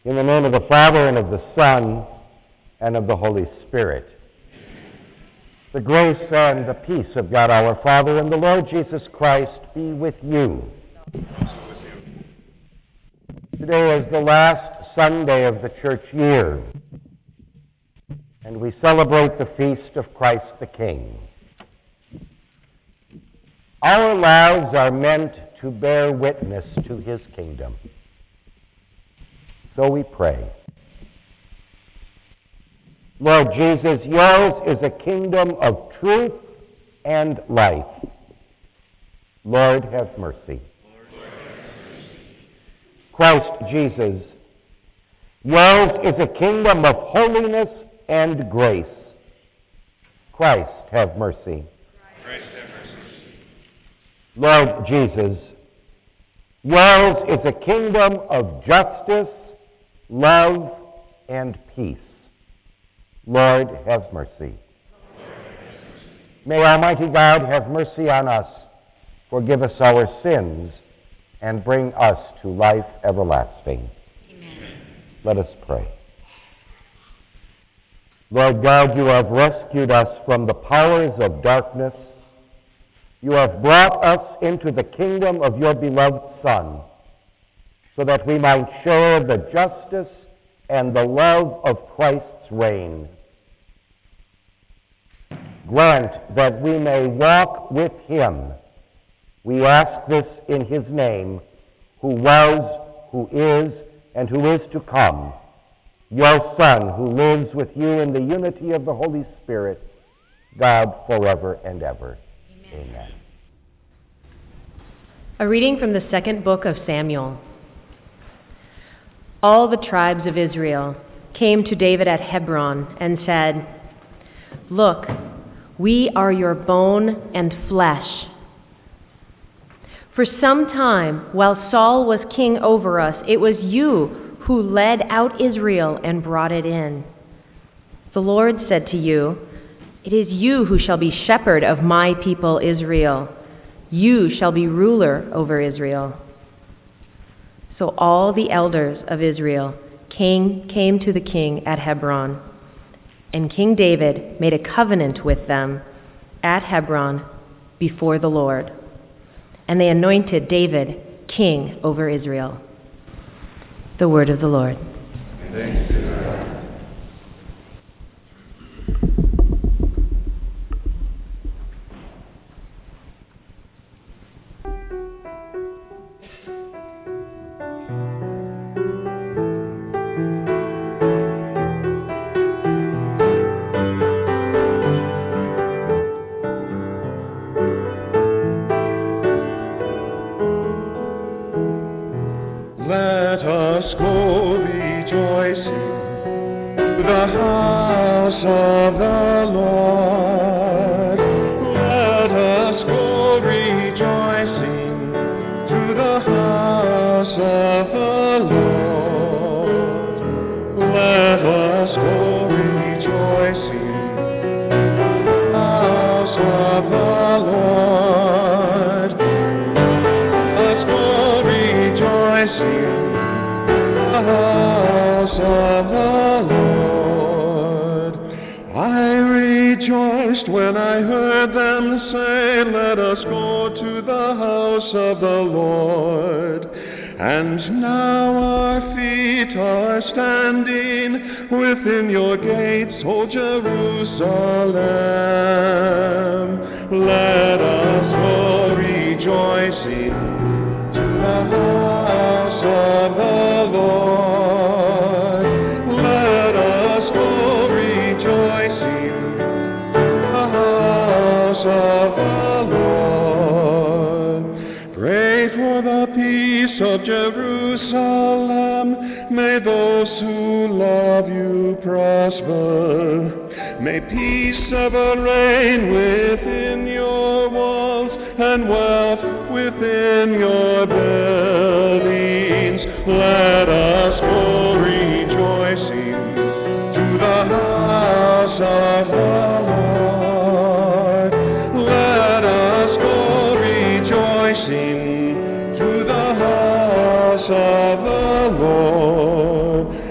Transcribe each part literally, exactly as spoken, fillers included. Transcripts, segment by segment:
In the name of the Father, and of the Son, and of the Holy Spirit. The grace and the peace of God our Father and the Lord Jesus Christ be with you. Today is the last Sunday of the church year, and we celebrate the feast of Christ the King. Our lives are meant to bear witness to his kingdom. So we pray. Lord Jesus, yours is a kingdom of truth and life. Lord, have mercy. Christ Jesus, yours is a kingdom of holiness and grace. Christ, have mercy. Christ, have mercy. Lord Jesus, yours is a kingdom of justice, love, and peace. Lord, have mercy. May Almighty God have mercy on us, forgive us our sins, and bring us to life everlasting. Amen. Let us pray. Lord God, you have rescued us from the powers of darkness. You have brought us into the kingdom of your beloved Son, so that we might share the justice and the love of Christ's reign. Grant that we may walk with him. We ask this in his name, who was, who is, and who is to come, your Son, who lives with you in the unity of the Holy Spirit, God forever and ever. Amen. Amen. A reading from the second book of Samuel. All the tribes of Israel came to David at Hebron and said, "Look, we are your bone and flesh. For some time, while Saul was king over us, it was you who led out Israel and brought it in. The Lord said to you, 'It is you who shall be shepherd of my people Israel. You shall be ruler over Israel.' So all the elders of Israel came, came to the king at Hebron, and King David made a covenant with them at Hebron before the Lord. And they anointed David king over Israel." The word of the Lord. Thanks be to God. Let us go rejoicing to the house of the Lord. Let us go rejoicing to the house of the Lord. Let us go rejoicing to the house of the Lord. Let's go rejoicing the house of the Lord. I rejoiced when I heard them say, "Let us go to the house of the Lord." And now our feet are standing within your gates, O Jerusalem. Let us go rejoicing to the house of the Lord. Let us go rejoicing to the house of the Lord. Pray for the peace of Jerusalem. May those who love you prosper. May peace ever reign within your walls and wealth within your buildings. Let us go rejoicing to the house of the Lord. Let us go rejoicing to the house of the Lord.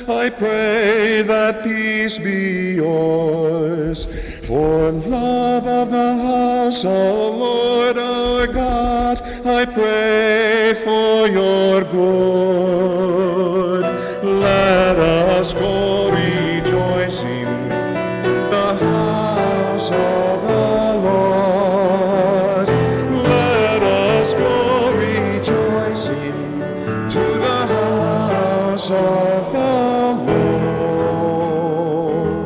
I pray that peace be yours. For love of the house of Lord our God, I pray for your good. Let us go rejoicing the house of the Lord. Let us go rejoicing to the house of the Lord.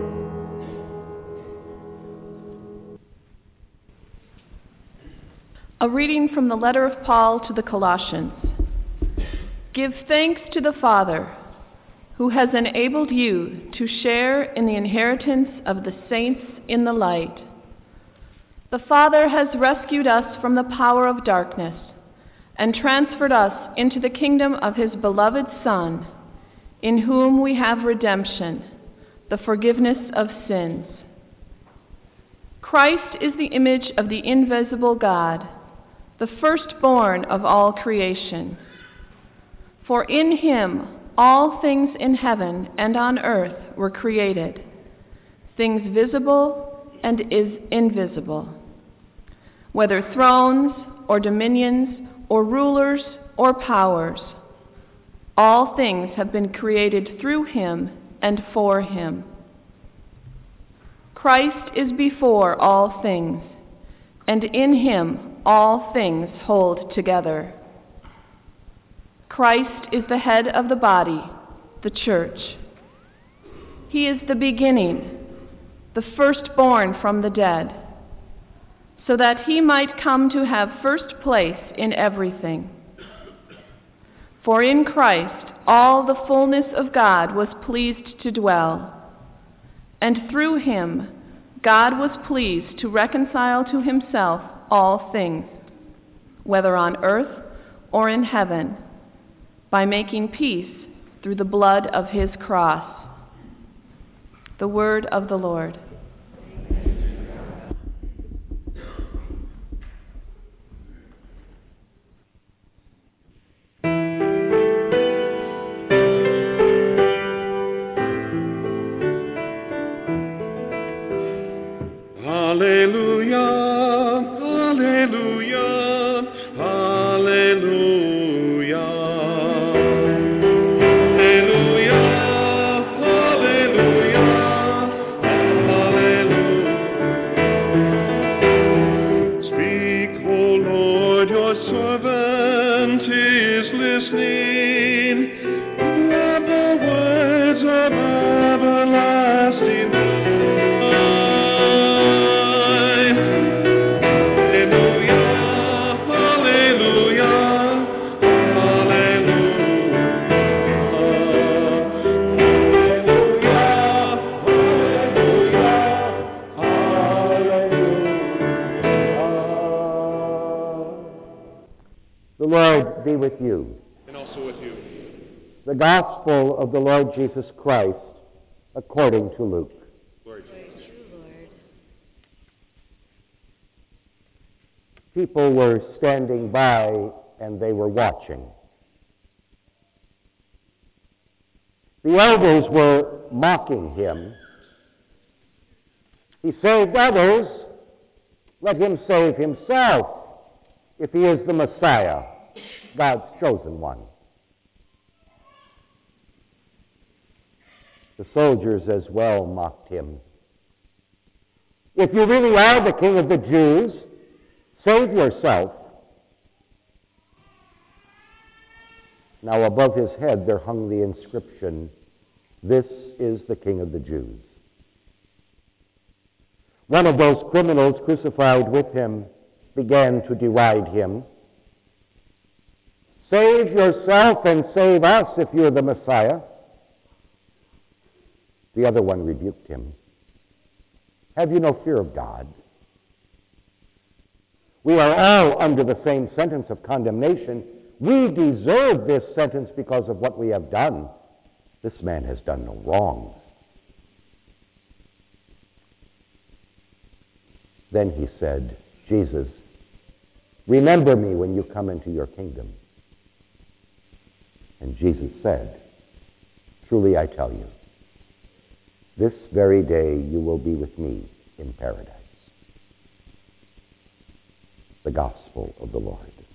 A reading from the letter of Paul to the Colossians. Give thanks to the Father, who has enabled you to share in the inheritance of the saints in the light. The Father has rescued us from the power of darkness and transferred us into the kingdom of his beloved Son, in whom we have redemption, the forgiveness of sins. Christ is the image of the invisible God, the firstborn of all creation. For in him all things in heaven and on earth were created, things visible and is invisible, whether thrones or dominions or rulers or powers. All things have been created through him and for him. Christ is before all things, and in him all things hold together. Christ is the head of the body, the church. He is the beginning, the firstborn from the dead, so that he might come to have first place in everything. For in Christ all the fullness of God was pleased to dwell, and through him God was pleased to reconcile to himself all things, whether on earth or in heaven, by making peace through the blood of his cross. The word of the Lord. Alleluia, alleluia, alleluia. Alleluia, alleluia, alleluia. Speak, O Lord, your servant is listening. Let the words of everlasting The Lord be with you. and also with you. The Gospel of the Lord Jesus Christ according to Luke. Glory to you. People were standing by and they were watching. The elders were mocking him. He saved others. Let him save himself if he is the Messiah, God's chosen one. The soldiers as well mocked him. If you really are the King of the Jews, save yourself. Now above his head there hung the inscription, "This is the King of the Jews." One of those criminals crucified with him began to deride him. "Save yourself and save us if you're the Messiah." The other one rebuked him. "Have you no fear of God? We are all under the same sentence of condemnation. We deserve this sentence because of what we have done. This man has done no wrong." Then he said, "Jesus, remember me when you come into your kingdom." And Jesus said, Truly I tell you, this very day you will be with me in paradise. The Gospel of the Lord.